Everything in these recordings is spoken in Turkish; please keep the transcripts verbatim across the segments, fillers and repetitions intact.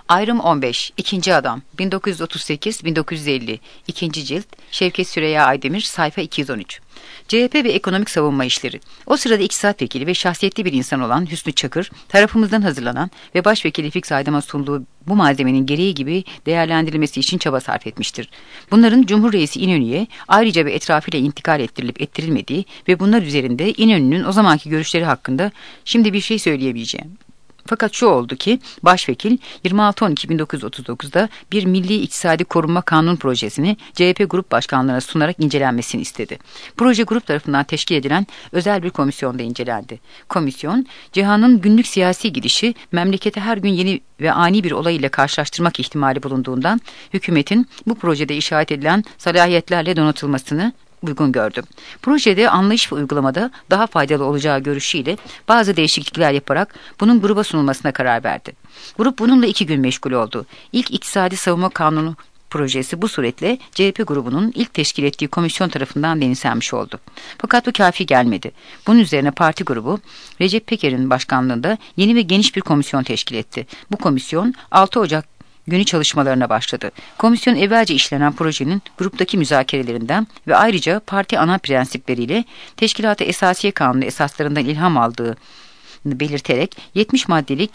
Ayrım on beş. İkinci Adam. bin dokuz yüz otuz sekiz bin dokuz yüz elli. İkinci cilt. Şevket Süreyya Aydemir. Sayfa iki yüz on üç. C H P ve ekonomik savunma işleri. O sırada iktisat vekili ve şahsiyetli bir insan olan Hüsnü Çakır, tarafımızdan hazırlanan ve başvekili Fix Aydam'a sunduğu bu malzemenin gereği gibi değerlendirilmesi için çaba sarf etmiştir. Bunların Cumhur Reisi İnönü'ye ayrıca ve etrafıyla intikal ettirilip ettirilmediği ve bunlar üzerinde İnönü'nün o zamanki görüşleri hakkında şimdi bir şey söyleyemeyeceğim. Fakat şu oldu ki Başvekil yirmi altı on iki bin dokuz yüz otuz dokuz'da bir Milli İktisadi Korunma Kanun projesini C H P Grup Başkanlığı'na sunarak incelenmesini istedi. Proje grup tarafından teşkil edilen özel bir komisyonda incelendi. Komisyon, cihanın günlük siyasi gidişi memlekete her gün yeni ve ani bir olay ile karşılaştırmak ihtimali bulunduğundan hükümetin bu projede işaret edilen salahiyetlerle donatılmasını uygun gördü. Projede anlayış ve uygulamada daha faydalı olacağı görüşüyle bazı değişiklikler yaparak bunun gruba sunulmasına karar verdi. Grup bununla iki gün meşgul oldu. İlk İktisadi Savunma Kanunu projesi bu suretle C H P grubunun ilk teşkil ettiği komisyon tarafından benimsenmiş oldu. Fakat bu kafi gelmedi. Bunun üzerine parti grubu Recep Peker'in başkanlığında yeni ve geniş bir komisyon teşkil etti. Bu komisyon altı Ocak günü çalışmalarına başladı. Komisyon evvelce işlenen projenin gruptaki müzakerelerinden ve ayrıca parti ana prensipleriyle Teşkilat-ı Esasiye Kanunu esaslarından ilham aldığını belirterek yetmiş maddelik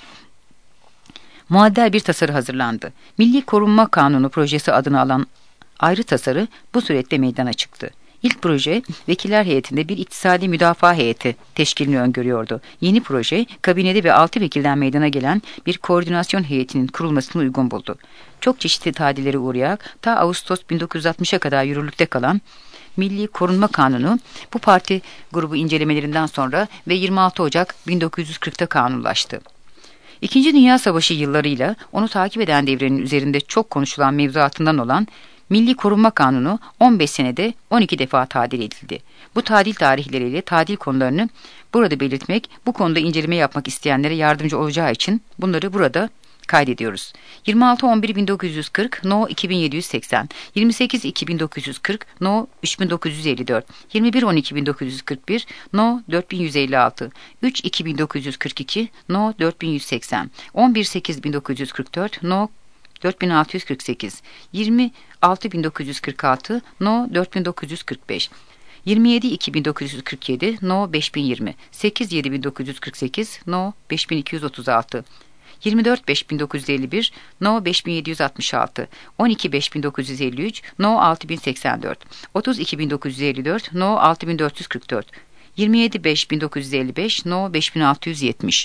muaddel bir tasarı hazırlandı. Milli Korunma Kanunu projesi adını alan ayrı tasarı bu suretle meydana çıktı. İlk proje, vekiller heyetinde bir iktisadi müdafaa heyeti teşkilini öngörüyordu. Yeni proje, kabinede ve altı vekilden meydana gelen bir koordinasyon heyetinin kurulmasını uygun buldu. Çok çeşitli tadillere uğrayarak ta Ağustos bin dokuz yüz altmış'a kadar yürürlükte kalan Milli Korunma Kanunu, bu parti grubu incelemelerinden sonra ve yirmi altı Ocak bin dokuz yüz kırk'ta kanunlaştı. İkinci Dünya Savaşı yıllarıyla onu takip eden devrenin üzerinde çok konuşulan mevzuatından olan Milli Korunma Kanunu on beş senede on iki defa tadil edildi. Bu tadil tarihleriyle tadil konularını burada belirtmek, bu konuda inceleme yapmak isteyenlere yardımcı olacağı için bunları burada kaydediyoruz. yirmi altı on bir bin dokuz yüz kırk No iki bin yedi yüz seksen, yirmi sekiz iki bin dokuz yüz kırk No üç bin dokuz yüz elli dört, yirmi bir on iki bin dokuz yüz kırk bir No dört bin yüz elli altı, üç iki bin dokuz yüz kırk iki No dört bin yüz seksen, on bir sekiz bin dokuz yüz kırk dört No dört bin altı yüz kırk sekiz, yirmi altı bin dokuz yüz kırk altı No dört bin dokuz yüz kırk beş, yirmi yedi iki bin dokuz yüz kırk yedi No beş bin yirmi, sekiz yedi bin dokuz yüz kırk sekiz No beş bin iki yüz otuz altı, yirmi dört beş bin dokuz yüz elli bir No beş bin yedi yüz altmış altı, on iki beş bin dokuz yüz elli üç No altı bin seksen dört, otuz iki bin dokuz yüz elli dört No altı bin dört yüz kırk dört, yirmi yedi beş bin dokuz yüz elli beş No beş bin altı yüz yetmiş.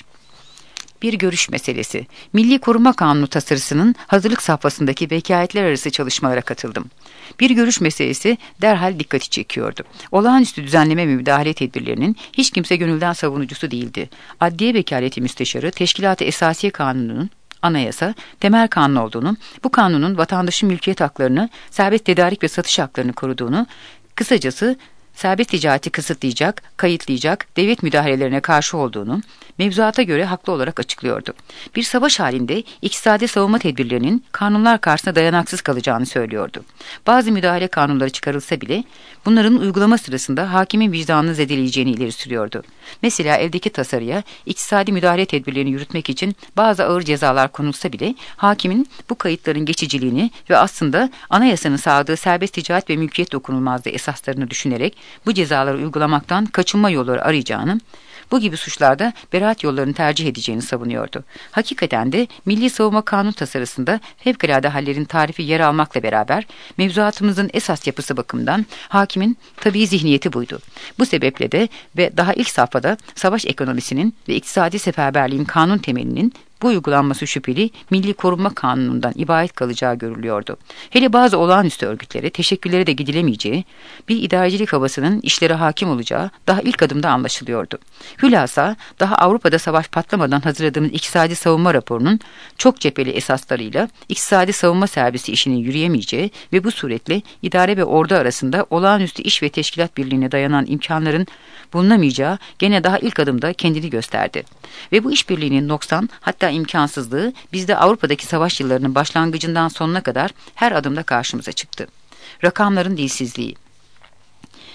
Bir görüş meselesi. Milli Koruma Kanunu tasarısının hazırlık safhasındaki vekaletler arası çalışmalara katıldım. Bir görüş meselesi derhal dikkati çekiyordu. Olağanüstü düzenleme ve müdahale tedbirlerinin hiç kimse gönülden savunucusu değildi. Adliye Vekaleti Müsteşarı, Teşkilat-ı Esasiye Kanunu'nun anayasa, temel kanun olduğunu, bu kanunun vatandaşın mülkiyet haklarını, serbest tedarik ve satış haklarını koruduğunu, kısacası serbest ticareti kısıtlayacak, kayıtlayacak, devlet müdahalelerine karşı olduğunu mevzuata göre haklı olarak açıklıyordu. Bir savaş halinde iktisadi savunma tedbirlerinin kanunlar karşısında dayanaksız kalacağını söylüyordu. Bazı müdahale kanunları çıkarılsa bile bunların uygulama sırasında hakimin vicdanını zedeleyeceğini ileri sürüyordu. Mesela eldeki tasarıya iktisadi müdahale tedbirlerini yürütmek için bazı ağır cezalar konulsa bile hakimin bu kayıtların geçiciliğini ve aslında anayasanın sağladığı serbest ticaret ve mülkiyet dokunulmazlığı esaslarını düşünerek bu cezaları uygulamaktan kaçınma yolları arayacağını, bu gibi suçlarda beraat yollarını tercih edeceğini savunuyordu. Hakikaten de Milli Savunma Kanunu tasarısında fevkalade hallerin tarifi yer almakla beraber mevzuatımızın esas yapısı bakımından hakimin tabii zihniyeti buydu. Bu sebeple de ve daha ilk safhada savaş ekonomisinin ve iktisadi seferberliğin kanun temelinin bu uygulanması şüpheli Milli Korunma Kanunu'ndan ibaret kalacağı görülüyordu. Hele bazı olağanüstü örgütlere, teşekküllere de gidilemeyeceği, bir idarecilik havasının işlere hakim olacağı daha ilk adımda anlaşılıyordu. Hülasa, daha Avrupa'da savaş patlamadan hazırladığımız iktisadi savunma raporunun çok cepheli esaslarıyla iktisadi savunma servisi işinin yürüyemeyeceği ve bu suretle idare ve ordu arasında olağanüstü iş ve teşkilat birliğine dayanan imkanların bulunamayacağı gene daha ilk adımda kendini gösterdi. Ve bu işbirliğinin noksan, hatta imkansızlığı bizde Avrupa'daki savaş yıllarının başlangıcından sonuna kadar her adımda karşımıza çıktı. Rakamların dilsizliği.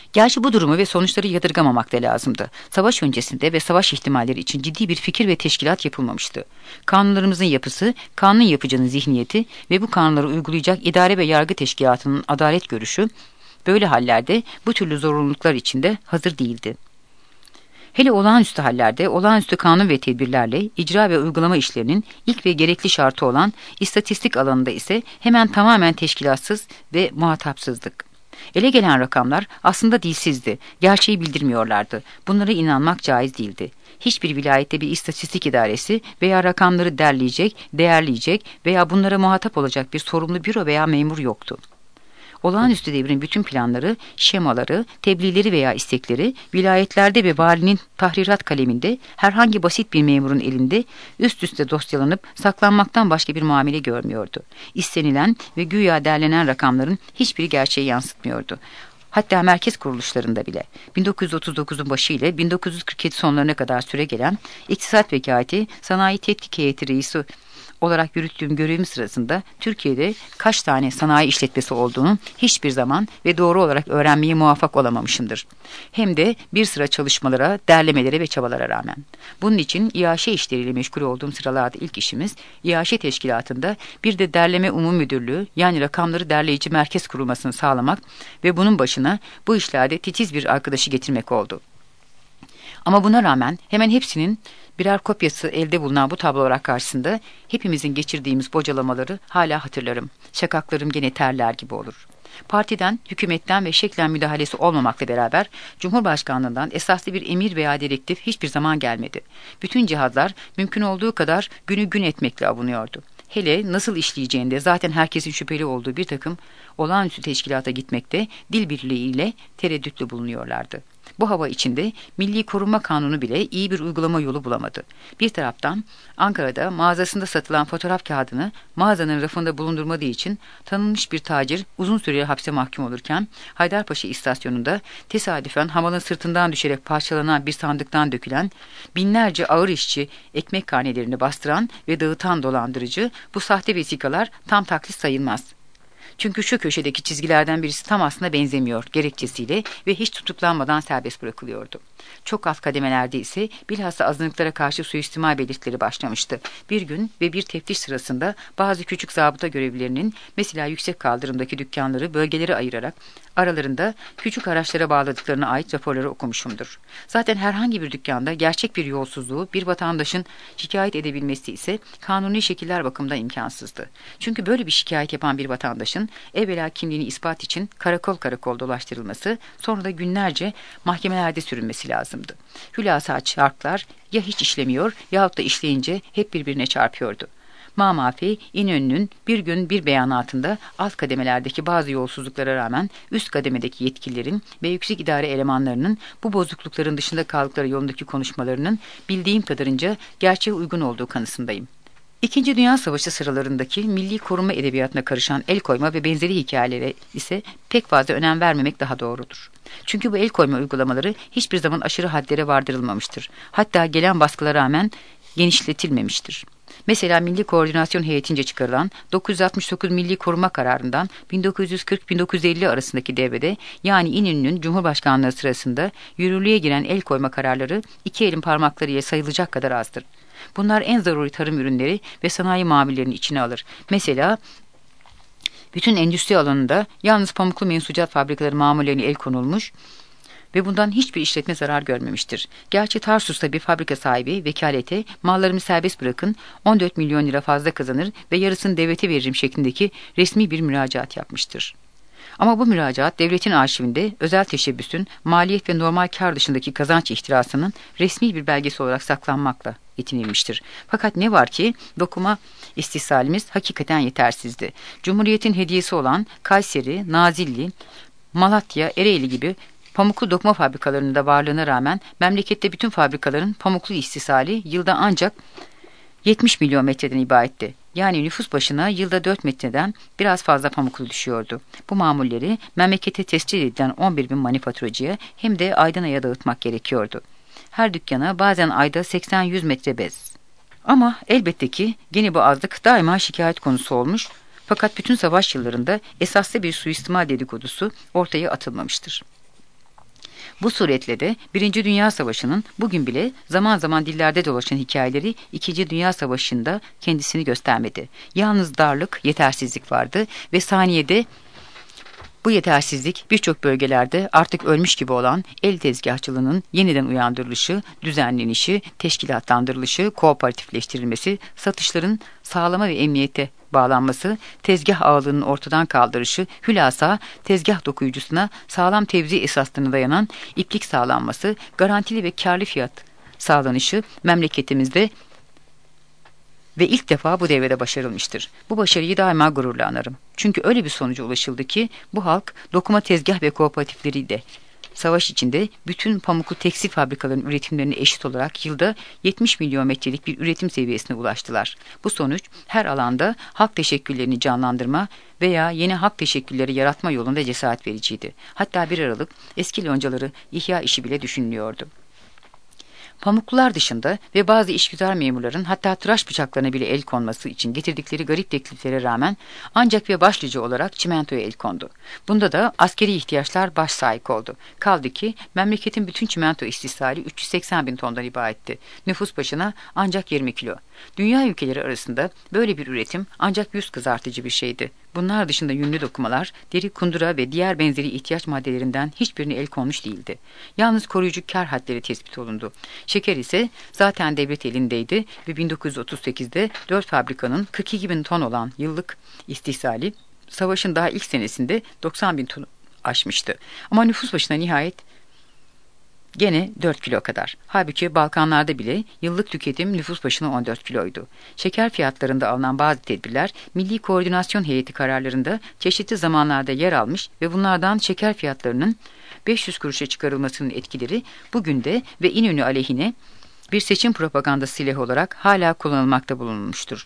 Gerçi bu durumu ve sonuçları yadırgamamak da lazımdı. Savaş öncesinde ve savaş ihtimalleri için ciddi bir fikir ve teşkilat yapılmamıştı. Kanunlarımızın yapısı, kanun yapıcının zihniyeti ve bu kanunları uygulayacak idare ve yargı teşkilatının adalet görüşü, böyle hallerde bu türlü zorunluluklar içinde hazır değildi. Hele olağanüstü hallerde, olağanüstü kanun ve tedbirlerle icra ve uygulama işlerinin ilk ve gerekli şartı olan istatistik alanında ise hemen tamamen teşkilatsız ve muhatapsızlık. Ele gelen rakamlar aslında dilsizdi, gerçeği bildirmiyorlardı. Bunlara inanmak caiz değildi. Hiçbir vilayette bir istatistik idaresi veya rakamları derleyecek, değerleyecek veya bunlara muhatap olacak bir sorumlu büro veya memur yoktu. Olağanüstü devrin bütün planları, şemaları, tebliğleri veya istekleri vilayetlerde ve valinin tahrirat kaleminde herhangi basit bir memurun elinde üst üste dosyalanıp saklanmaktan başka bir muamele görmüyordu. İstenilen ve güya derlenen rakamların hiçbiri gerçeği yansıtmıyordu. Hatta merkez kuruluşlarında bile bin dokuz yüz otuz dokuzun başı ile bin dokuz yüz kırk yedi sonlarına kadar süre gelen İktisat Vekaleti Sanayi Tetkik Heyeti Reisi olarak yürüttüğüm görevim sırasında Türkiye'de kaç tane sanayi işletmesi olduğunu hiçbir zaman ve doğru olarak öğrenmeye muvaffak olamamışımdır. Hem de bir sıra çalışmalara, derlemelere ve çabalara rağmen. Bunun için İAŞ işleriyle meşgul olduğum sıralarda ilk işimiz İAŞ teşkilatında bir de derleme umum müdürlüğü, yani rakamları derleyici merkez kurulmasını sağlamak ve bunun başına bu işlerde titiz bir arkadaşı getirmek oldu. Ama buna rağmen hemen hepsinin birer kopyası elde bulunan bu tablolar karşısında hepimizin geçirdiğimiz bocalamaları hala hatırlarım. Şakaklarım gene terler gibi olur. Partiden, hükümetten ve şeklen müdahalesi olmamakla beraber Cumhurbaşkanlığından esaslı bir emir veya direktif hiçbir zaman gelmedi. Bütün cihazlar mümkün olduğu kadar günü gün etmekle avunuyordu. Hele nasıl işleyeceğinde zaten herkesin şüpheli olduğu bir takım olağanüstü teşkilata gitmekte dil birliğiyle tereddütlü bulunuyorlardı. Bu hava içinde Milli Korunma Kanunu bile iyi bir uygulama yolu bulamadı. Bir taraftan Ankara'da mağazasında satılan fotoğraf kağıdını mağazanın rafında bulundurmadığı için tanınmış bir tacir uzun süreli hapse mahkum olurken Haydarpaşa istasyonunda tesadüfen hamalın sırtından düşerek parçalanan bir sandıktan dökülen binlerce ağır işçi ekmek karnelerini bastıran ve dağıtan dolandırıcı bu sahte vesikalar tam taklit sayılmaz. Çünkü şu köşedeki çizgilerden birisi tam aslında benzemiyor gerekçesiyle ve hiç tutuklanmadan serbest bırakılıyordu. Çok alt kademelerde ise bilhassa azınlıklara karşı suistimal belirtileri başlamıştı. Bir gün ve bir teftiş sırasında bazı küçük zabıta görevlilerinin mesela yüksek kaldırımdaki dükkanları bölgelere ayırarak aralarında küçük araçlara bağladıklarına ait raporları okumuşumdur. Zaten herhangi bir dükkanda gerçek bir yolsuzluğu bir vatandaşın şikayet edebilmesi ise kanuni şekiller bakımından imkansızdı. Çünkü böyle bir şikayet yapan bir vatandaşın evvela kimliğini ispat için karakol karakol dolaştırılması, sonra da günlerce mahkemelerde sürünmesi lazımdı. Hülasa çarklar ya hiç işlemiyor yahut da işleyince hep birbirine çarpıyordu. Mamafi İnönü'nün bir gün bir beyanatında alt kademelerdeki bazı yolsuzluklara rağmen üst kademedeki yetkililerin ve yüksek idare elemanlarının bu bozuklukların dışında kaldıkları yolundaki konuşmalarının bildiğim kadarınca gerçeğe uygun olduğu kanısındayım. İkinci Dünya Savaşı sıralarındaki milli koruma edebiyatına karışan el koyma ve benzeri hikayelere ise pek fazla önem vermemek daha doğrudur. Çünkü bu el koyma uygulamaları hiçbir zaman aşırı haddlere vardırılmamıştır. Hatta gelen baskılara rağmen genişletilmemiştir. Mesela Milli Koordinasyon Heyeti'nce çıkarılan dokuz yüz altmış dokuz Milli Koruma Kararı'ndan bin dokuz yüz kırk bin dokuz yüz elli arasındaki devrede, yani İnönü'nün Cumhurbaşkanlığı sırasında yürürlüğe giren el koyma kararları iki elin parmaklarıyla sayılacak kadar azdır. Bunlar en zaruri tarım ürünleri ve sanayi mamullerini içine alır. Mesela bütün endüstri alanında yalnız pamuklu mensucat fabrikaları mamullerine el konulmuş ve bundan hiçbir işletme zarar görmemiştir. Gerçi Tarsus'ta bir fabrika sahibi vekalete mallarımı serbest bırakın on dört milyon lira fazla kazanır ve yarısını devlete veririm şeklindeki resmi bir müracaat yapmıştır. Ama bu müracaat devletin arşivinde özel teşebbüsün maliyet ve normal kar dışındaki kazanç ihtirasının resmi bir belgesi olarak saklanmakla yetinilmiştir. Fakat ne var ki dokuma istihsalimiz hakikaten yetersizdi. Cumhuriyetin hediyesi olan Kayseri, Nazilli, Malatya, Ereğli gibi pamuklu dokuma fabrikalarının da varlığına rağmen memlekette bütün fabrikaların pamuklu istisali yılda ancak yetmiş milyon metreden ibaretti. Yani nüfus başına yılda dört metreden biraz fazla pamuklu düşüyordu. Bu mamulleri memlekete tescil edilen on bir bin manifaturacıya hem de aydan aya dağıtmak gerekiyordu. Her dükkana bazen ayda seksen yüz metre bez. Ama elbette ki gene bu azlık daima şikayet konusu olmuş, fakat bütün savaş yıllarında esaslı bir suistimal dedikodusu ortaya atılmamıştır. Bu suretle de Birinci Dünya Savaşı'nın bugün bile zaman zaman dillerde dolaşan hikayeleri İkinci Dünya Savaşı'nda kendisini göstermedi. Yalnız darlık, yetersizlik vardı ve saniyede bu yetersizlik birçok bölgelerde artık ölmüş gibi olan el tezgahçılığının yeniden uyandırılışı, düzenlenişi, teşkilatlandırılışı, kooperatifleştirilmesi, satışların sağlama ve emniyete bağlanması, tezgah ağalığının ortadan kaldırışı, hülasa tezgah dokuyucusuna sağlam tevzi esaslarına dayanan iplik sağlanması, garantili ve kârlı fiyat sağlanışı memleketimizde ve ilk defa bu devrede başarılmıştır. Bu başarıyı daima gururla anarım. Çünkü öyle bir sonuca ulaşıldı ki bu halk dokuma tezgah ve kooperatifleriyle savaş içinde bütün pamuklu tekstil fabrikalarının üretimlerine eşit olarak yılda yetmiş milyon metrelik bir üretim seviyesine ulaştılar. Bu sonuç her alanda halk teşekküllerini canlandırma veya yeni halk teşekkülleri yaratma yolunda cesaret vericiydi. Hatta bir aralık eski loncaları ihya işi bile düşünülüyordu. Pamuklular dışında ve bazı işgüzar memurların hatta tıraş bıçaklarına bile el konması için getirdikleri garip tekliflere rağmen ancak ve başlıca olarak çimentoya el kondu. Bunda da askeri ihtiyaçlar baş sahip oldu. Kaldı ki memleketin bütün çimento istisali üç yüz seksen bin tondan ibaretti. Nüfus başına ancak yirmi kilo. Dünya ülkeleri arasında böyle bir üretim ancak yüz kızartıcı bir şeydi. Bunlar dışında yünlü dokumalar, deri, kundura ve diğer benzeri ihtiyaç maddelerinden hiçbirine el konmuş değildi. Yalnız koruyucu kar hadleri tespit olundu. Şeker ise zaten devlet elindeydi ve bin dokuz yüz otuz sekizde dört fabrikanın kırk iki bin ton olan yıllık istihsali savaşın daha ilk senesinde doksan bin ton aşmıştı. Ama nüfus başına nihayet gene dört kilo kadar. Halbuki Balkanlarda bile yıllık tüketim nüfus başına on dört kiloydu. Şeker fiyatlarında alınan bazı tedbirler Milli Koordinasyon Heyeti kararlarında çeşitli zamanlarda yer almış ve bunlardan şeker fiyatlarının beş yüz kuruşa çıkarılmasının etkileri bugün de ve İnönü aleyhine bir seçim propaganda silahı olarak hala kullanılmakta bulunmuştur.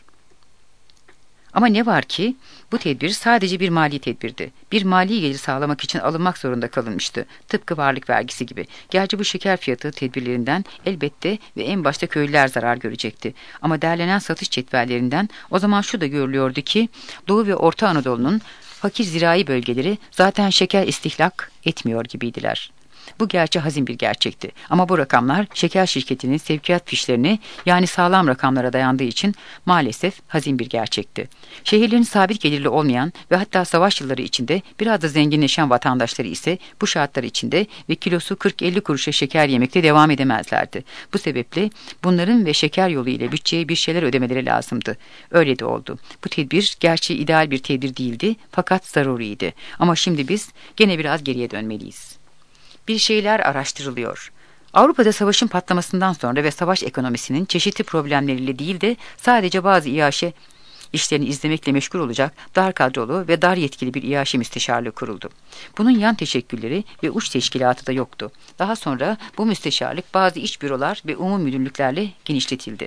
Ama ne var ki bu tedbir sadece bir mali tedbirdi. Bir mali gelir sağlamak için alınmak zorunda kalınmıştı. Tıpkı varlık vergisi gibi. Gerçi bu şeker fiyatı tedbirlerinden elbette ve en başta köylüler zarar görecekti. Ama derlenen satış cetvellerinden o zaman şu da görülüyordu ki Doğu ve Orta Anadolu'nun fakir zirai bölgeleri zaten şeker istihlak etmiyor gibiydiler. Bu gerçi hazin bir gerçekti. Ama bu rakamlar şeker şirketinin sevkiyat fişlerini yani sağlam rakamlara dayandığı için maalesef hazin bir gerçekti. Şehirlerin sabit gelirli olmayan ve hatta savaş yılları içinde biraz da zenginleşen vatandaşları ise bu şartlar içinde ve kilosu kırk elli kuruşa şeker yemekte devam edemezlerdi. Bu sebeple bunların ve şeker yolu ile bütçeye bir şeyler ödemeleri lazımdı. Öyle de oldu. Bu tedbir gerçi ideal bir tedbir değildi fakat zaruriydi. Ama şimdi biz gene biraz geriye dönmeliyiz. Bir şeyler araştırılıyor. Avrupa'da savaşın patlamasından sonra ve savaş ekonomisinin çeşitli problemleriyle değil de sadece bazı İAŞ işlerini izlemekle meşgul olacak dar kadrolu ve dar yetkili bir İAŞ müsteşarlığı kuruldu. Bunun yan teşekkülleri ve uç teşkilatı da yoktu. Daha sonra bu müsteşarlık bazı iç bürolar ve umum müdürlüklerle genişletildi.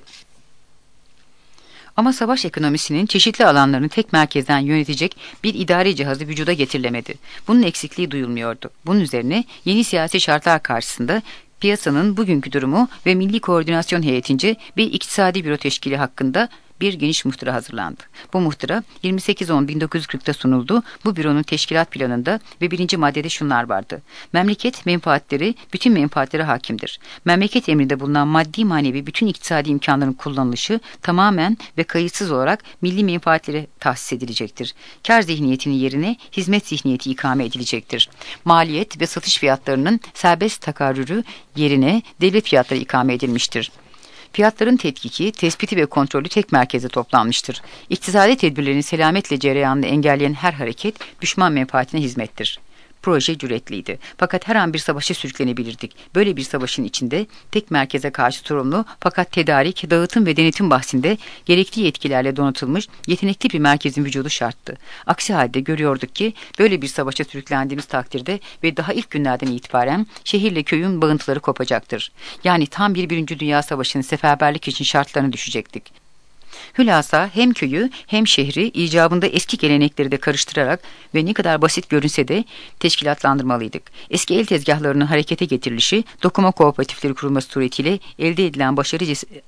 Ama savaş ekonomisinin çeşitli alanlarını tek merkezden yönetecek bir idari cihazı vücuda getirilemedi. Bunun eksikliği duyulmuyordu. Bunun üzerine yeni siyasi şartlar karşısında piyasanın bugünkü durumu ve Milli Koordinasyon Heyeti'nce bir iktisadi büro teşkili hakkında bir geniş muhtıra hazırlandı. Bu muhtıra yirmi sekiz on bin dokuz yüz kırk'ta sunuldu. Bu büronun teşkilat planında ve birinci maddede şunlar vardı. Memleket menfaatleri bütün menfaatlere hakimdir. Memleket emrinde bulunan maddi manevi bütün iktisadi imkanların kullanılışı tamamen ve kayıtsız olarak milli menfaatlere tahsis edilecektir. Kar zihniyetinin yerine hizmet zihniyeti ikame edilecektir. Maliyet ve satış fiyatlarının serbest takarrürü yerine devlet fiyatları ikame edilmiştir. Fiyatların tetkiki, tespiti ve kontrolü tek merkeze toplanmıştır. İktisadi tedbirlerin selametle cereyanını engelleyen her hareket düşman menfaatine hizmettir. Proje cüretliydi. Fakat her an bir savaşa sürüklenebilirdik. Böyle bir savaşın içinde tek merkeze karşı sorumlu fakat tedarik, dağıtım ve denetim bahsinde gerekli yetkilerle donatılmış yetenekli bir merkezin vücudu şarttı. Aksi halde görüyorduk ki böyle bir savaşa sürüklendiğimiz takdirde ve daha ilk günlerden itibaren şehirle köyün bağıntıları kopacaktır. Yani tam bir Birinci Dünya Savaşı'nın seferberlik için şartlarını düşecektik. Hülasa hem köyü hem şehri icabında eski gelenekleri de karıştırarak ve ne kadar basit görünse de teşkilatlandırmalıydık. Eski el tezgahlarının harekete getirilişi, dokuma kooperatifleri kurulması suretiyle elde edilen başarı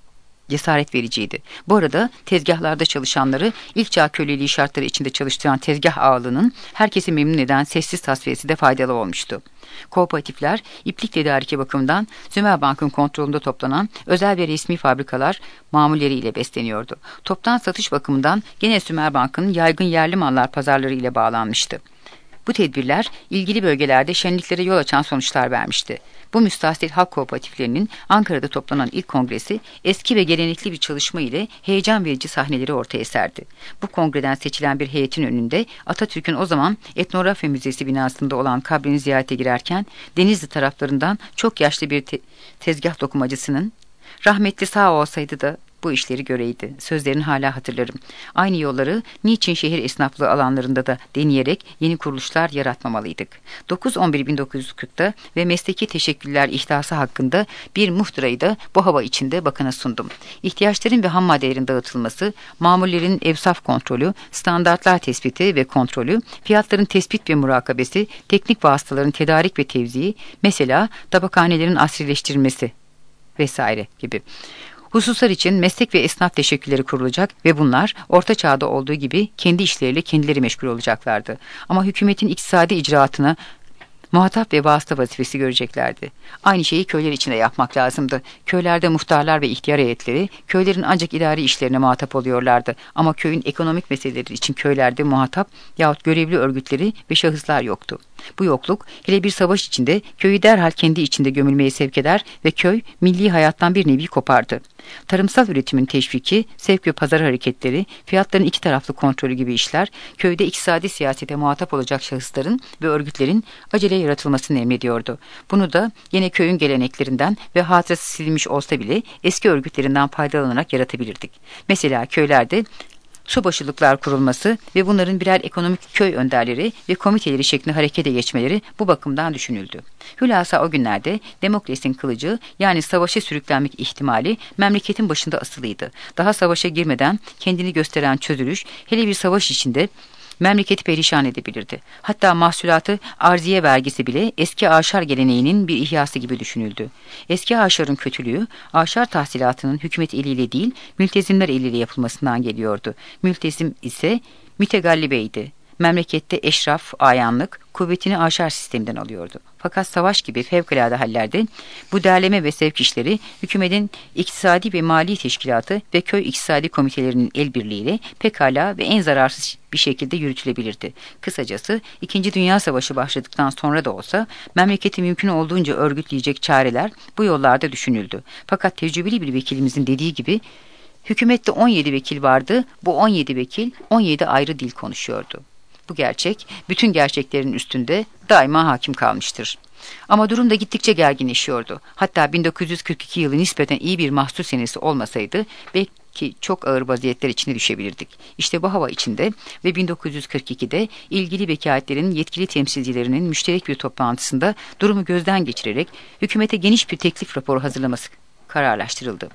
cesaret vericiydi. Bu arada tezgahlarda çalışanları ilk çağ köleliği şartları içinde çalıştıran tezgah ağalığının herkesi memnun eden sessiz tasfiyesi de faydalı olmuştu. Kooperatifler, iplik tedariki bakımından Sümerbank'ın kontrolünde toplanan özel ve resmi fabrikalar mamulleriyle besleniyordu. Toptan satış bakımından gene Sümerbank'ın yaygın yerli mallar pazarları ile bağlanmıştı. Bu tedbirler ilgili bölgelerde şenliklere yol açan sonuçlar vermişti. Bu müstahsil halk kooperatiflerinin Ankara'da toplanan ilk kongresi eski ve gelenekli bir çalışma ile heyecan verici sahneleri ortaya serdi. Bu kongreden seçilen bir heyetin önünde Atatürk'ün o zaman Etnografya Müzesi binasında olan kabrini ziyarete girerken Denizli taraflarından çok yaşlı bir te- tezgah dokumacısının "Rahmetli sağ olsaydı da bu işleri göreydi" sözlerini hala hatırlarım. Aynı yolları niçin şehir esnaflığı alanlarında da deneyerek yeni kuruluşlar yaratmamalıydık? dokuz on bir bin dokuz yüz kırk'ta ve mesleki teşekküller ihdası hakkında bir muhtırayı da bu hava içinde bakana sundum. İhtiyaçların ve ham maddelerin dağıtılması, mamullerin evsaf kontrolü, standartlar tespiti ve kontrolü, fiyatların tespit ve murakabesi, teknik vasıtaların tedarik ve tevziği, mesela tabakhanelerin asrileştirilmesi vesaire gibi hususlar için meslek ve esnaf teşekkülleri kurulacak ve bunlar Orta Çağ'da olduğu gibi kendi işleriyle kendileri meşgul olacaklardı. Ama hükümetin iktisadi icraatına muhatap ve vasıta vazifesi göreceklerdi. Aynı şeyi köyler için de yapmak lazımdı. Köylerde muhtarlar ve ihtiyar heyetleri köylerin ancak idari işlerine muhatap oluyorlardı. Ama köyün ekonomik meseleleri için köylerde muhatap yahut görevli örgütleri ve şahıslar yoktu. Bu yokluk hele bir savaş içinde köyü derhal kendi içinde gömülmeye sevk eder ve köy milli hayattan bir nevi kopardı. Tarımsal üretimin teşviki, sevk ve pazar hareketleri, fiyatların iki taraflı kontrolü gibi işler köyde iktisadi siyasete muhatap olacak şahısların ve örgütlerin acele yaratılmasını emrediyordu. Bunu da yine köyün geleneklerinden ve hatırası silinmiş olsa bile eski örgütlerinden faydalanarak yaratabilirdik. Mesela köylerde subaşılıklar kurulması ve bunların birer ekonomik köy önderleri ve komiteleri şeklinde harekete geçmeleri bu bakımdan düşünüldü. Hülasa o günlerde Demokles'in kılıcı, yani savaşa sürüklenmek ihtimali memleketin başında asılıydı. Daha savaşa girmeden kendini gösteren çözülüş hele bir savaş içinde memleketi perişan edebilirdi. Hatta mahsulatı arziye vergisi bile eski aşar geleneğinin bir ihyası gibi düşünüldü. Eski aşarın kötülüğü, aşar tahsilatının hükümet eliyle değil, mültezimler eliyle yapılmasından geliyordu. Mültezim ise mütegallibeydi. Memlekette eşraf, ayanlık kuvvetini aşar sisteminden alıyordu. Fakat savaş gibi fevkalade hallerde bu derleme ve sevk işleri hükümetin iktisadi ve mali teşkilatı ve köy iktisadi komitelerinin el birliğiyle pekala ve en zararsız bir şekilde yürütülebilirdi. Kısacası İkinci Dünya Savaşı başladıktan sonra da olsa memleketi mümkün olduğunca örgütleyecek çareler bu yollarda düşünüldü. Fakat tecrübeli bir vekilimizin dediği gibi hükümette on yedi vekil vardı, bu on yedi vekil on yedi ayrı dil konuşuyordu. Bu gerçek, bütün gerçeklerin üstünde daima hakim kalmıştır. Ama durum da gittikçe gerginleşiyordu. Hatta bin dokuz yüz kırk iki yılı nispeten iyi bir mahsul senesi olmasaydı belki çok ağır vaziyetler içine düşebilirdik. İşte bu hava içinde ve bin dokuz yüz kırk ikide ilgili vekaletlerin yetkili temsilcilerinin müşterek bir toplantısında durumu gözden geçirerek hükümete geniş bir teklif raporu hazırlaması kararlaştırıldı.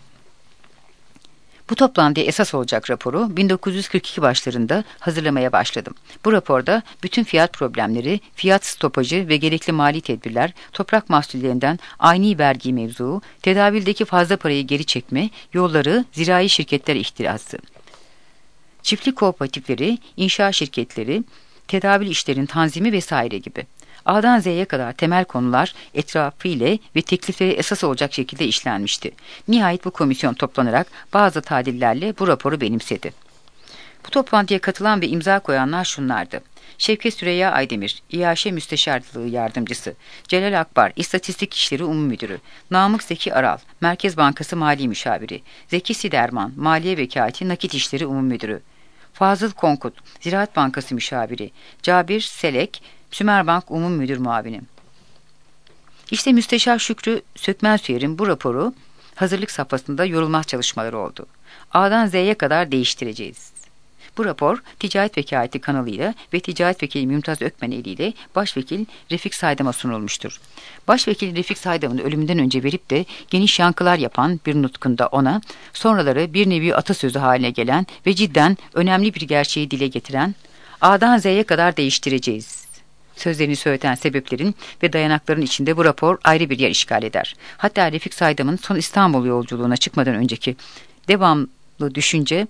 Bu toplantıya esas olacak raporu bin dokuz yüz kırk iki başlarında hazırlamaya başladım. Bu raporda bütün fiyat problemleri, fiyat stopajı ve gerekli mali tedbirler, toprak mahsullerinden aynı vergi mevzuu, tedavüldeki fazla parayı geri çekme, yolları, zirai şirketler ihtirası, çiftlik kooperatifleri, inşaat şirketleri, tedavül işlerin tanzimi vesaire gibi. A'dan Z'ye kadar temel konular etrafıyla ve teklifleri esas olacak şekilde işlenmişti. Nihayet bu komisyon toplanarak bazı tadillerle bu raporu benimsedi. Bu toplantıya katılan ve imza koyanlar şunlardı: Şevket Süreyya Aydemir, İAŞ Müsteşarlığı Yardımcısı; Celal Akbar, İstatistik İşleri Umum Müdürü; Namık Zeki Aral, Merkez Bankası Mali Müşaviri; Zeki Siderman, Maliye Vekaleti Nakit İşleri Umum Müdürü; Fazıl Konkut, Ziraat Bankası Müşaviri; Cabir Selek, Sümerbank Umum Müdür Muavini. İşte Müsteşar Şükrü Sökmensuyer'in bu raporu hazırlık safhasında yorulmaz çalışmaları oldu. A'dan Z'ye kadar değiştireceğiz. Bu rapor Ticaret Vekaleti kanalıyla ve Ticaret Vekili Mümtaz Ökmen eliyle Başvekil Refik Saydam'a sunulmuştur. Başvekil Refik Saydam'ın ölümünden önce verip de geniş yankılar yapan bir nutkunda ona, sonraları bir nevi atasözü haline gelen ve cidden önemli bir gerçeği dile getiren "A'dan Z'ye kadar değiştireceğiz" Sözlerini söyleten sebeplerin ve dayanakların içinde bu rapor ayrı bir yer işgal eder. Hatta Refik Saydam'ın son İstanbul yolculuğuna çıkmadan önceki devamlı düşünce,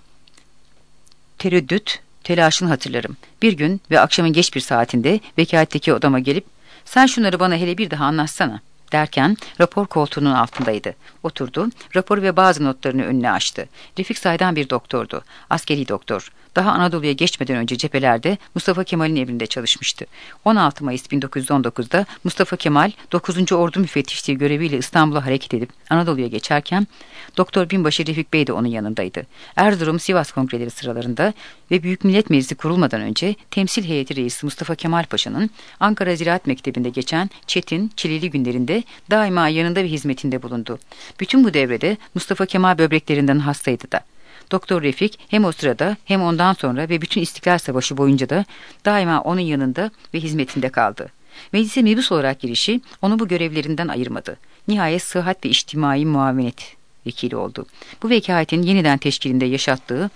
tereddüt, telaşını hatırlarım. Bir gün ve akşamın geç bir saatinde vekaletteki odama gelip "Sen şunları bana hele bir daha anlatsana" derken rapor koltuğunun altındaydı. Oturdu, raporu ve bazı notlarını önüne açtı. Refik Saydam bir doktordu, askeri doktor. Daha Anadolu'ya geçmeden önce cephelerde Mustafa Kemal'in emrinde çalışmıştı. on altı Mayıs bin dokuz yüz on dokuz'da Mustafa Kemal dokuzuncu Ordu müfettişliği göreviyle İstanbul'a hareket edip Anadolu'ya geçerken Doktor Binbaşı Refik Bey de onun yanındaydı. Erzurum-Sivas kongreleri sıralarında ve Büyük Millet Meclisi kurulmadan önce temsil heyeti reisi Mustafa Kemal Paşa'nın Ankara Ziraat Mektebi'nde geçen çetin, çileli günlerinde daima yanında ve hizmetinde bulundu. Bütün bu devrede Mustafa Kemal böbreklerinden hastaydı da. Doktor Refik hem o sırada hem ondan sonra ve bütün İstiklal Savaşı boyunca da daima onun yanında ve hizmetinde kaldı. Meclise mebus olarak girişi onu bu görevlerinden ayırmadı. Nihayet Sıhhat ve İçtimai Muavenet vekili oldu. Bu vekaletin yeniden teşkilinde yaşattığı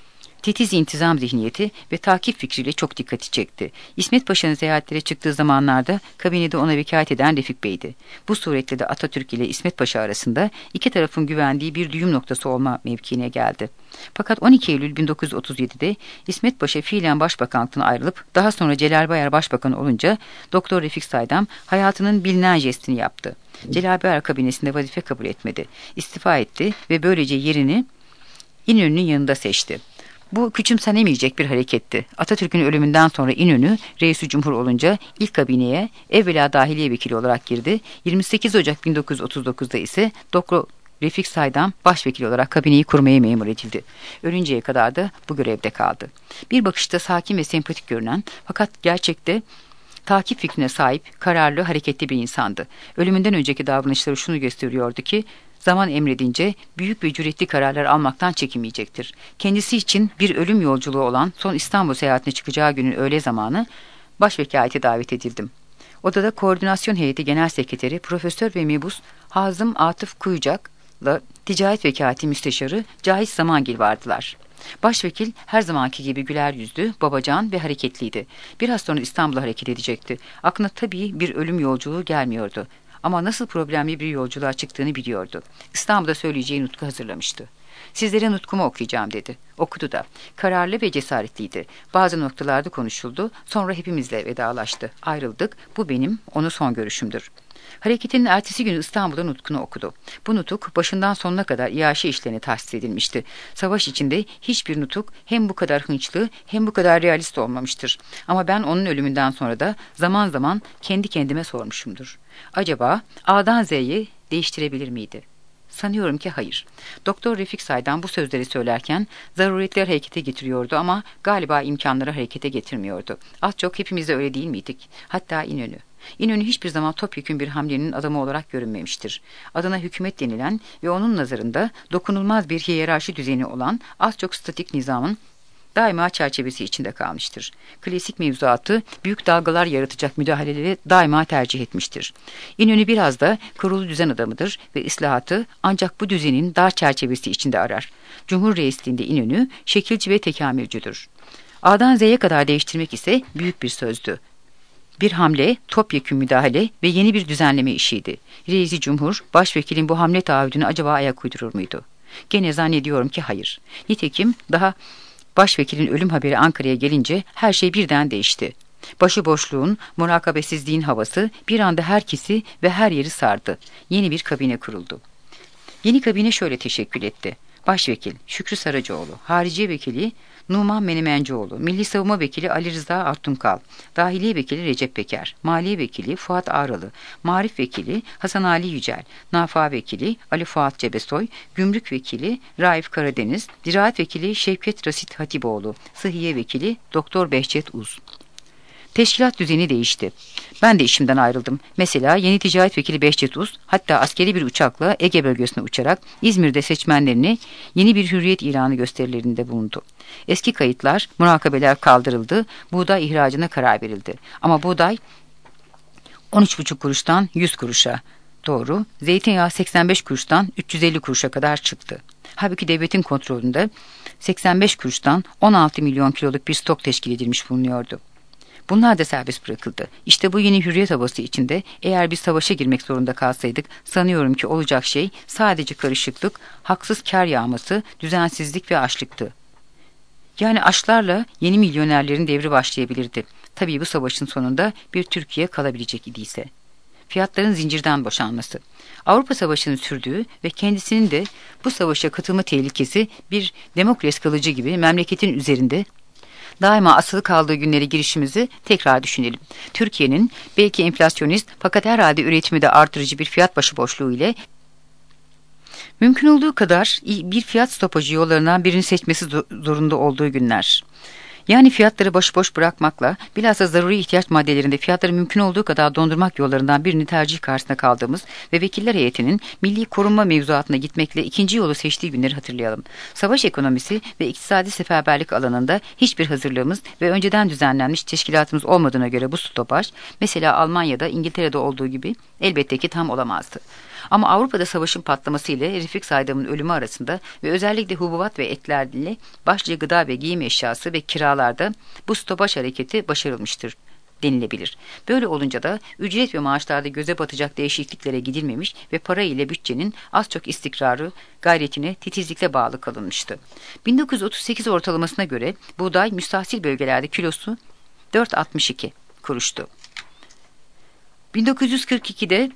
titiz intizam zihniyeti ve takip fikriyle çok dikkati çekti. İsmet Paşa'nın seyahatlere çıktığı zamanlarda kabinede ona vekalet eden Refik Bey'di. Bu suretle de Atatürk ile İsmet Paşa arasında iki tarafın güvendiği bir düğüm noktası olma mevkiine geldi. Fakat on iki Eylül bin dokuz yüz otuz yedi'de İsmet Paşa fiilen başbakanlıktan ayrılıp daha sonra Celal Bayar başbakan olunca Doktor Refik Saydam hayatının bilinen jestini yaptı. Celal Bayar kabinesinde vazife kabul etmedi. İstifa etti ve böylece yerini İnönü'nün yanında seçti. Bu küçümsenemeyecek bir hareketti. Atatürk'ün ölümünden sonra İnönü Reis-i Cumhur olunca ilk kabineye evvela dahiliye vekili olarak girdi. yirmi sekiz Ocak bin dokuz yüz otuz dokuz'da ise Doktor Refik Saydam başvekil olarak kabineyi kurmaya memur edildi. Ölünceye kadar da bu görevde kaldı. Bir bakışta sakin ve sempatik görünen fakat gerçekte takip fikrine sahip, kararlı, hareketli bir insandı. Ölümünden önceki davranışları şunu gösteriyordu ki zaman emredince büyük ve cüretli kararlar almaktan çekinmeyecektir. Kendisi için bir ölüm yolculuğu olan son İstanbul seyahatine çıkacağı günün öğle zamanı başvekalete davet edildim. Odada koordinasyon heyeti genel sekreteri Profesör ve Mebus Hazım Atıf Kuyucak'la ticaret vekaleti müsteşarı Cahit Zamangil vardılar. Başvekil her zamanki gibi güler yüzlü, babacan ve hareketliydi. Biraz sonra İstanbul'a hareket edecekti. Aklına tabii bir ölüm yolculuğu gelmiyordu. Ama nasıl problemli bir yolculuğa çıktığını biliyordu. İstanbul'da söyleyeceği nutku hazırlamıştı. "Sizlere nutkumu okuyacağım" dedi. Okudu da. Kararlı ve cesaretliydi. Bazı noktalarda konuşuldu. Sonra hepimizle vedalaştı. Ayrıldık. Bu benim, onu son görüşümdür. Hareketinin ertesi günü İstanbul'da nutkunu okudu. Bu nutuk başından sonuna kadar iaşe işlerine tahsis edilmişti. Savaş içinde hiçbir nutuk hem bu kadar hınçlı hem bu kadar realist olmamıştır. Ama ben onun ölümünden sonra da zaman zaman kendi kendime sormuşumdur. Acaba A'dan Z'yi değiştirebilir miydi? Sanıyorum ki hayır. Doktor Refik Saydam bu sözleri söylerken zaruretler harekete getiriyordu ama galiba imkanları harekete getirmiyordu. Az çok hepimiz de öyle değil miydik? Hatta İnönü. İnönü hiçbir zaman topyekün bir hamlenin adamı olarak görünmemiştir. Adına hükümet denilen ve onun nazarında dokunulmaz bir hiyerarşi düzeni olan az çok statik nizamın daima çerçevesi içinde kalmıştır. Klasik mevzuatı büyük dalgalar yaratacak müdahaleleri daima tercih etmiştir. İnönü biraz da kurulu düzen adamıdır ve islahatı ancak bu düzenin dar çerçevesi içinde arar. Cumhur reisliğinde İnönü şekilci ve tekamülcüdür. A'dan Z'ye kadar değiştirmek ise büyük bir sözdü. Bir hamle, topyekün müdahale ve yeni bir düzenleme işiydi. Reis-i Cumhur, başvekilin bu hamle taahhüdünü acaba ayak uydurur muydu? Gene zannediyorum ki hayır. Nitekim daha başvekilin ölüm haberi Ankara'ya gelince her şey birden değişti. Başıboşluğun, murakabesizliğin havası bir anda herkesi ve her yeri sardı. Yeni bir kabine kuruldu. Yeni kabine şöyle teşekkül etti. Başvekil Şükrü Saracoğlu, Hariciye Vekili Numan Menemencioğlu, Milli Savunma Vekili Ali Rıza Artunkal, Dahiliye Vekili Recep Peker, Maliye Vekili Fuat Ağralı, Marif Vekili Hasan Ali Yücel, Nafa Vekili Ali Fuat Cebesoy, Gümrük Vekili Raif Karadeniz, Ziraat Vekili Şevket Rasit Hatipoğlu, Sıhhiye Vekili Doktor Behçet Uz. Teşkilat düzeni değişti. Ben de işimden ayrıldım. Mesela yeni ticaret vekili Behçet Uz, hatta askeri bir uçakla Ege bölgesine uçarak İzmir'de seçmenlerini yeni bir hürriyet ilanı gösterilerinde bulundu. Eski kayıtlar, murakabeler kaldırıldı, buğday ihracına karar verildi. Ama buğday on üç buçuk kuruştan yüz kuruşa doğru, zeytinyağı seksen beş kuruştan üç yüz elli kuruşa kadar çıktı. Halbuki devletin kontrolünde seksen beş kuruştan on altı milyon kiloluk bir stok teşkil edilmiş bulunuyordu. Bunlar da serbest bırakıldı. İşte bu yeni hürriyet havası içinde eğer bir savaşa girmek zorunda kalsaydık, sanıyorum ki olacak şey sadece karışıklık, haksız kar yağması, düzensizlik ve açlıktı. Yani açlarla yeni milyonerlerin devri başlayabilirdi. Tabii bu savaşın sonunda bir Türkiye kalabilecek idiyse. Fiyatların zincirden boşanması. Avrupa Savaşı'nın sürdüğü ve kendisinin de bu savaşa katılma tehlikesi bir Damokles kılıcı gibi memleketin üzerinde daima asılı kaldığı günlere girişimizi tekrar düşünelim. Türkiye'nin belki enflasyonist fakat herhalde üretimi de artırıcı bir fiyat başıboşluğu ile mümkün olduğu kadar bir fiyat stopajı yollarından birini seçmesi zorunda olduğu günler. Yani fiyatları başıboş bırakmakla bilhassa zaruri ihtiyaç maddelerinde fiyatları mümkün olduğu kadar dondurmak yollarından birini tercih karşısında kaldığımız ve vekiller heyetinin milli korunma mevzuatına gitmekle ikinci yolu seçtiği günleri hatırlayalım. Savaş ekonomisi ve iktisadi seferberlik alanında hiçbir hazırlığımız ve önceden düzenlenmiş teşkilatımız olmadığına göre bu stopaj, mesela Almanya'da, İngiltere'de olduğu gibi elbette ki tam olamazdı. Ama Avrupa'da savaşın patlaması ile Refik Saydam'ın ölümü arasında ve özellikle hububat ve etlerle başlıca gıda ve giyim eşyası ve kiralarda bu stopaj hareketi başarılmıştır denilebilir. Böyle olunca da ücret ve maaşlarda göze batacak değişikliklere gidilmemiş ve para ile bütçenin az çok istikrarı gayretine titizlikle bağlı kalınmıştı. bin dokuz yüz otuz sekiz ortalamasına göre buğday müstahsil bölgelerde kilosu dört virgül altmış iki kuruştu. bin dokuz yüz kırk ikide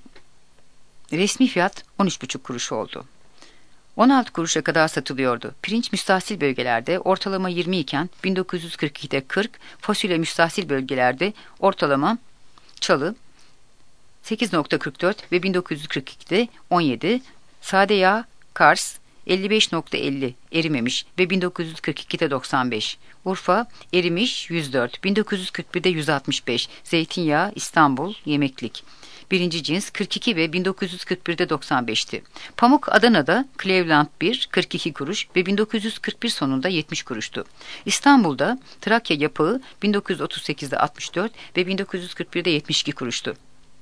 resmi fiyat on üç buçuk kuruş oldu. on altı kuruşa kadar satılıyordu. Pirinç müstahsil bölgelerde ortalama yirmi iken bin dokuz yüz kırk ikide kırk, fasulye müstahsil bölgelerde ortalama çalı sekiz virgül kırk dört ve bin dokuz yüz kırk ikide on yedi, sade yağ Kars elli beş virgül elli erimemiş ve bin dokuz yüz kırk ikide doksan beş, Urfa erimiş yüz dört, bin dokuz yüz kırk birde yüz altmış beş, zeytinyağı İstanbul yemeklik birinci cins kırk iki ve bin dokuz yüz kırk birde doksan beşti. Pamuk Adana'da Cleveland bir kırk iki kuruş ve bin dokuz yüz kırk bir sonunda yetmiş kuruştu. İstanbul'da Trakya yapağı bin dokuz yüz otuz sekizde altmış dört ve bin dokuz yüz kırk birde yetmiş iki kuruştu.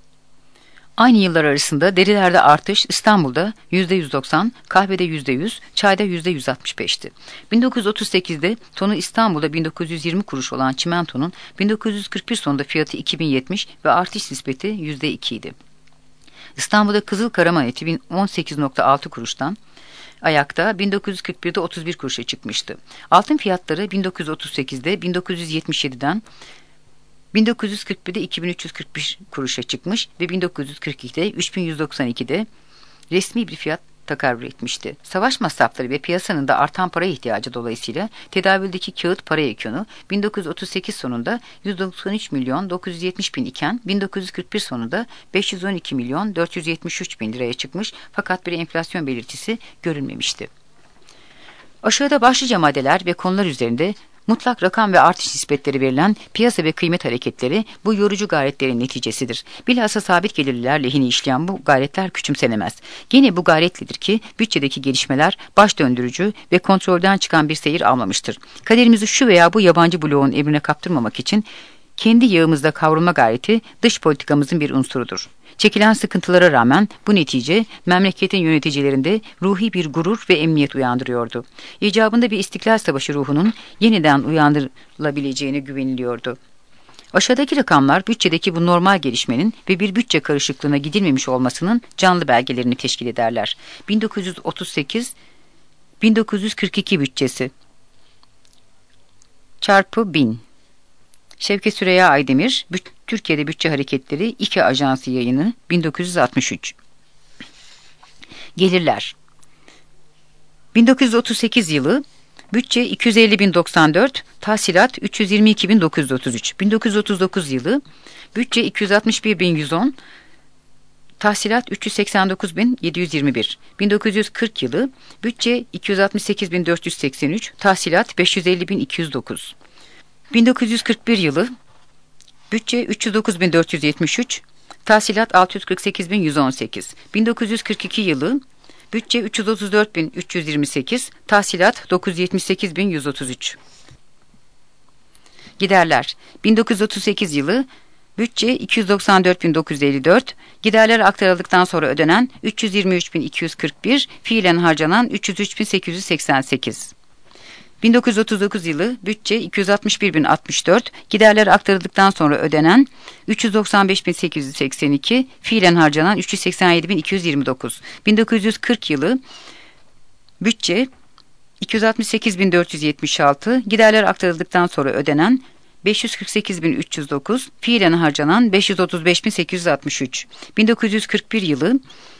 Aynı yıllar arasında derilerde artış İstanbul'da yüzde yüz doksan, kahvede yüzde yüz, çayda yüzde yüz altmış beşti. bin dokuz yüz otuz sekizde tonu İstanbul'da bin dokuz yüz yirmi kuruş olan çimentonun bin dokuz yüz kırk bir sonunda fiyatı iki bin yetmiş ve artış nispeti yüzde iki idi. İstanbul'da kızıl karaman eti on sekiz virgül altı kuruştan ayakta bin dokuz yüz kırk birde otuz bir kuruşa çıkmıştı. Altın fiyatları bin dokuz yüz otuz sekizde bin dokuz yüz yetmiş yediden bin dokuz yüz kırk birde iki bin üç yüz kırk bir kuruşa çıkmış ve bin dokuz yüz kırk ikide üç bin yüz doksan ikide resmi bir fiyat takarrür etmişti. Savaş masrafları ve piyasanın da artan para ihtiyacı dolayısıyla tedavüldeki kağıt para yekûnu bin dokuz yüz otuz sekiz sonunda yüz doksan üç milyon dokuz yüz yetmiş bin iken bin dokuz yüz kırk bir sonunda beş yüz on iki milyon dört yüz yetmiş üç bin liraya çıkmış fakat bir enflasyon belirtisi görülmemişti. Aşağıda başlıca maddeler ve konular üzerinde mutlak rakam ve artış nispetleri verilen piyasa ve kıymet hareketleri bu yorucu gayretlerin neticesidir. Bilhassa sabit gelirliler lehine işleyen bu gayretler küçümsenemez. Gene bu gayretlidir ki bütçedeki gelişmeler baş döndürücü ve kontrolden çıkan bir seyir almamıştır. Kaderimizi şu veya bu yabancı bloğun emrine kaptırmamak için kendi yağımızda kavrulma gayreti dış politikamızın bir unsurudur. Çekilen sıkıntılara rağmen bu netice memleketin yöneticilerinde ruhi bir gurur ve emniyet uyandırıyordu. İcabında bir istiklal savaşı ruhunun yeniden uyandırılabileceğine güveniliyordu. Aşağıdaki rakamlar bütçedeki bu normal gelişmenin ve bir bütçe karışıklığına gidilmemiş olmasının canlı belgelerini teşkil ederler. bin dokuz yüz otuz sekiz bin dokuz yüz kırk iki bütçesi çarpı bin. Şevket Süreyya Aydemir, Türkiye'de Bütçe Hareketleri iki Ajansı yayını bin dokuz yüz altmış üç. Gelirler bin dokuz yüz otuz sekiz yılı bütçe iki yüz elli bin doksan dört, tahsilat üç yüz yirmi iki bin dokuz yüz otuz üç. bin dokuz yüz otuz dokuz yılı bütçe iki yüz altmış bir bin yüz on, tahsilat üç yüz seksen dokuz bin yedi yüz yirmi bir. bin dokuz yüz kırk yılı bütçe iki yüz altmış sekiz bin dört yüz seksen üç, tahsilat beş yüz elli bin iki yüz dokuz. bin dokuz yüz kırk bir yılı bütçe üç yüz dokuz bin dört yüz yetmiş üç, tahsilat altı yüz kırk sekiz bin yüz on sekiz. bin dokuz yüz kırk iki yılı bütçe üç yüz otuz dört bin üç yüz yirmi sekiz, tahsilat dokuz yüz yetmiş sekiz bin yüz otuz üç. Giderler bin dokuz yüz otuz sekiz yılı bütçe iki yüz doksan dört bin dokuz yüz elli dört, giderler aktarıldıktan sonra ödenen üç yüz yirmi üç bin iki yüz kırk bir, fiilen harcanan üç yüz üç bin sekiz yüz seksen sekiz. bin dokuz yüz otuz dokuz yılı bütçe iki yüz altmış bir bin altmış dört, giderler aktarıldıktan sonra ödenen üç yüz doksan beş bin sekiz yüz seksen iki, fiilen harcanan üç yüz seksen yedi bin iki yüz yirmi dokuz. bin dokuz yüz kırk yılı bütçe iki yüz altmış sekiz bin dört yüz yetmiş altı, giderler aktarıldıktan sonra ödenen beş yüz kırk sekiz bin üç yüz dokuz, fiilen harcanan beş yüz otuz beş bin sekiz yüz altmış üç. bin dokuz yüz kırk bir yılı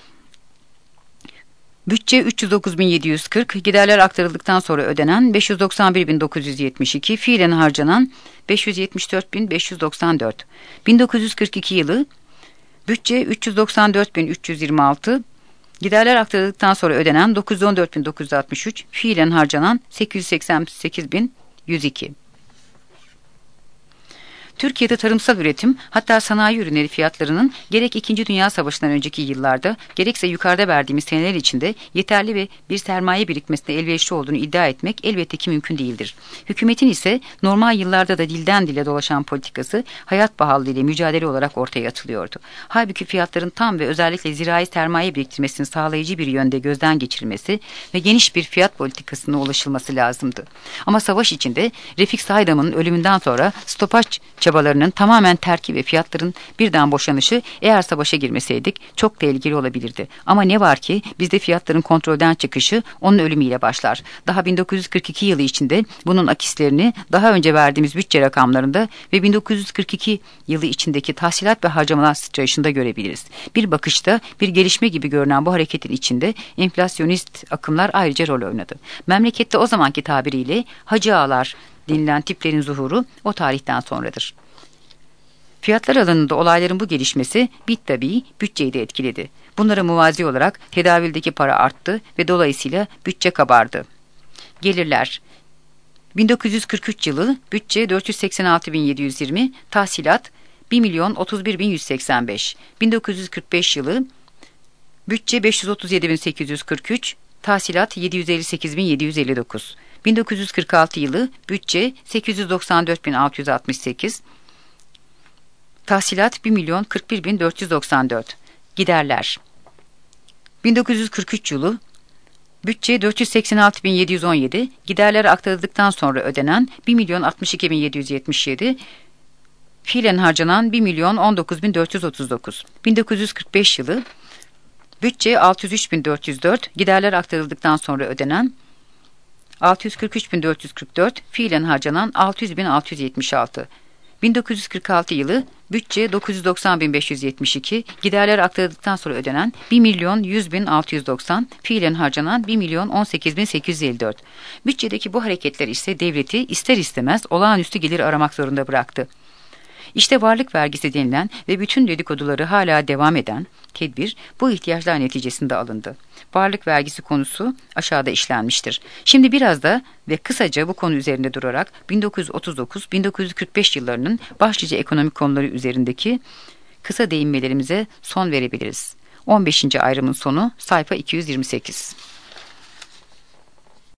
bütçe üç yüz dokuz bin yedi yüz kırk, giderler aktarıldıktan sonra ödenen beş yüz doksan bir bin dokuz yüz yetmiş iki, fiilen harcanan beş yüz yetmiş dört bin beş yüz doksan dört. bin dokuz yüz kırk iki yılı bütçe üç yüz doksan dört bin üç yüz yirmi altı, giderler aktarıldıktan sonra ödenen dokuz yüz on dört bin dokuz yüz altmış üç, fiilen harcanan sekiz yüz seksen sekiz bin yüz iki. Türkiye'de tarımsal üretim, hatta sanayi ürünleri fiyatlarının gerek İkinci Dünya Savaşı'ndan önceki yıllarda gerekse yukarıda verdiğimiz seneler içinde yeterli ve bir sermaye birikmesine elverişli olduğunu iddia etmek elbette ki mümkün değildir. Hükümetin ise normal yıllarda da dilden dile dolaşan politikası hayat pahalılığı ile mücadele olarak ortaya atılıyordu. Halbuki fiyatların tam ve özellikle zirai sermaye biriktirmesini sağlayıcı bir yönde gözden geçirilmesi ve geniş bir fiyat politikasına ulaşılması lazımdı. Ama savaş içinde Refik Saydam'ın ölümünden sonra stopaj çabalarının tamamen terki ve fiyatların birden boşanışı eğer savaşa girmeseydik çok tehlikeli olabilirdi. Ama ne var ki bizde fiyatların kontrolden çıkışı onun ölümüyle başlar. Daha bin dokuz yüz kırk iki yılı içinde bunun akislerini daha önce verdiğimiz bütçe rakamlarında ve bin dokuz yüz kırk iki yılı içindeki tahsilat ve harcamalar sıçrayışında görebiliriz. Bir bakışta bir gelişme gibi görünen bu hareketin içinde enflasyonist akımlar ayrıca rol oynadı. Memlekette o zamanki tabiriyle hacı ağalar denilen tiplerin zuhuru o tarihten sonradır. Fiyatlar alanında olayların bu gelişmesi bittabii bütçeyi de etkiledi. Bunlara muvazi olarak tedavüldeki para arttı ve dolayısıyla bütçe kabardı. Gelirler bin dokuz yüz kırk üç yılı bütçe dört yüz seksen altı bin yedi yüz yirmi, tahsilat bir milyon otuz bir bin yüz seksen beş. bin dokuz yüz kırk beş yılı bütçe beş yüz otuz yedi bin sekiz yüz kırk üç, tahsilat yedi yüz elli sekiz bin yedi yüz elli dokuz. bin dokuz yüz kırk altı yılı bütçe sekiz yüz doksan dört bin altı yüz altmış sekiz, tahsilat bir milyon kırk bir bin dört yüz doksan dört. Giderler bin dokuz yüz kırk üç yılı bütçe dört yüz seksen altı bin yedi yüz on yedi, giderler aktarıldıktan sonra ödenen bir milyon altmış iki bin yedi yüz yetmiş yedi, fiilen harcanan bir milyon on dokuz bin dört yüz otuz dokuz. bin dokuz yüz kırk beş yılı bütçe altı yüz üç bin dört yüz dört, giderler aktarıldıktan sonra ödenen altı yüz kırk üç bin dört yüz kırk dört, fiilen harcanan altı yüz bin altı yüz yetmiş altı. bin dokuz yüz kırk altı yılı bütçe dokuz yüz doksan bin beş yüz yetmiş iki, giderler aktarıldıktan sonra ödenen bir milyon yüz bin altı yüz doksan, fiilen harcanan bir milyon on sekiz bin sekiz yüz elli dört. Bütçedeki bu hareketler ise devleti ister istemez olağanüstü gelir aramak zorunda bıraktı. İşte varlık vergisi denilen ve bütün dedikoduları hala devam eden tedbir bu ihtiyaçlar neticesinde alındı. Varlık vergisi konusu aşağıda işlenmiştir. Şimdi biraz da ve kısaca bu konu üzerinde durarak bin dokuz yüz otuz dokuz bin dokuz yüz kırk beş yıllarının başlıca ekonomik konuları üzerindeki kısa değinmelerimize son verebiliriz. on beşinci ayrımın sonu sayfa iki yüz yirmi sekiz.